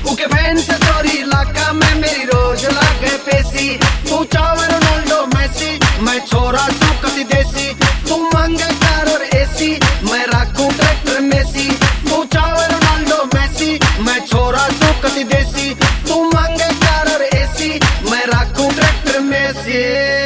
के फैन से चोरी इलाका में मेरी रोज लागे पेशी। तू चाहे रोनाल्डो मैसी, मैं छोरा सुकती देसी। तू मांगे कार और एसी, मैं रखूं ट्रैक्टर मेसी। तू चाहे रोनाल्डो मैसी, मैं छोरा सुकती देसी। तू मांगे कार और एसी, मैं रखूं ट्रैक्टर मेसी।